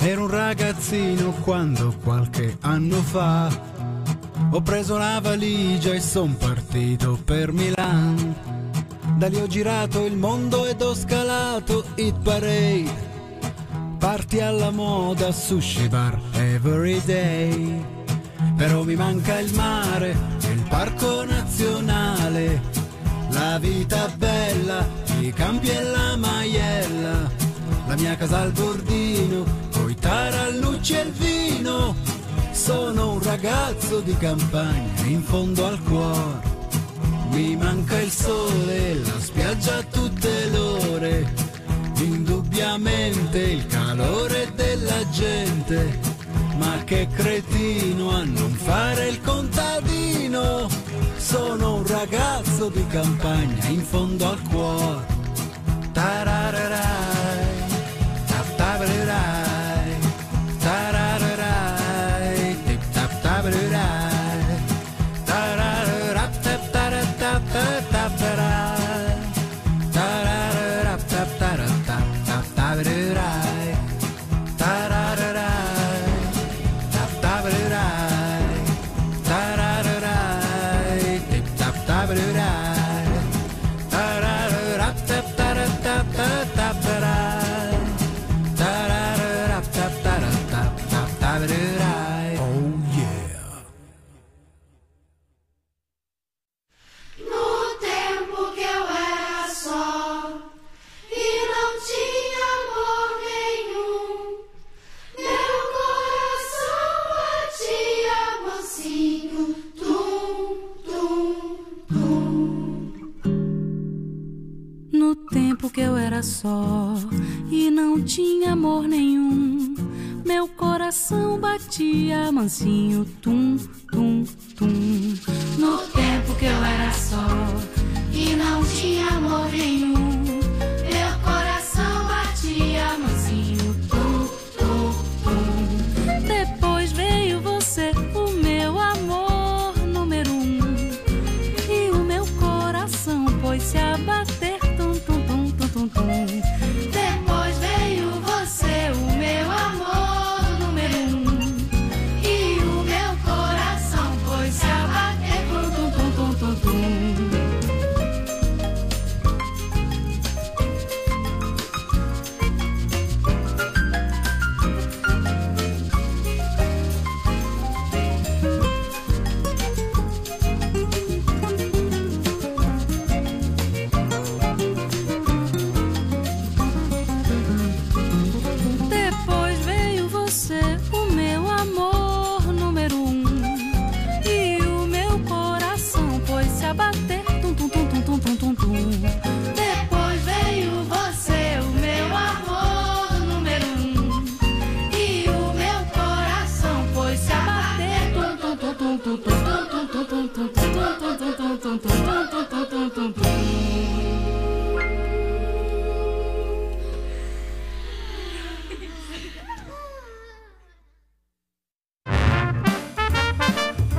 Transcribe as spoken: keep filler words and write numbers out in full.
Ero un ragazzino quando qualche anno fa ho preso la valigia e son partito per Milan. Da lì ho girato il mondo ed ho scalato Hit Parade, party alla moda, sushi bar every day. Però mi manca il mare, il parco nazionale, la vita bella, i campi e la maiella, la mia casa al bordino, coi tarallucci e il vino. Sono un ragazzo di campagna in fondo al cuore. Mi manca il sole, la spiaggia a tutte le ore, indubbiamente il calore della gente. Ma che cretino a non fare il contadino. Sono un ragazzo di campagna in fondo al cuore. Tarararai, taptabarai, tarararai, tiptaptabarai, tararaptaptarataptaparai, tararaptaptarataptaparai, tarararai, taptabarai, tarararai, tiptaptabarai, tararaptaptarataptaparai, tararaptaptarataptaparai. Oh yeah. No tempo que eu era só e não tinha amor nenhum, meu coração batia mansinho, tum, tum, tum. No tempo que eu era só e não tinha amor nenhum, meu coração batia mansinho, tum, tum, tum. No tempo que eu era só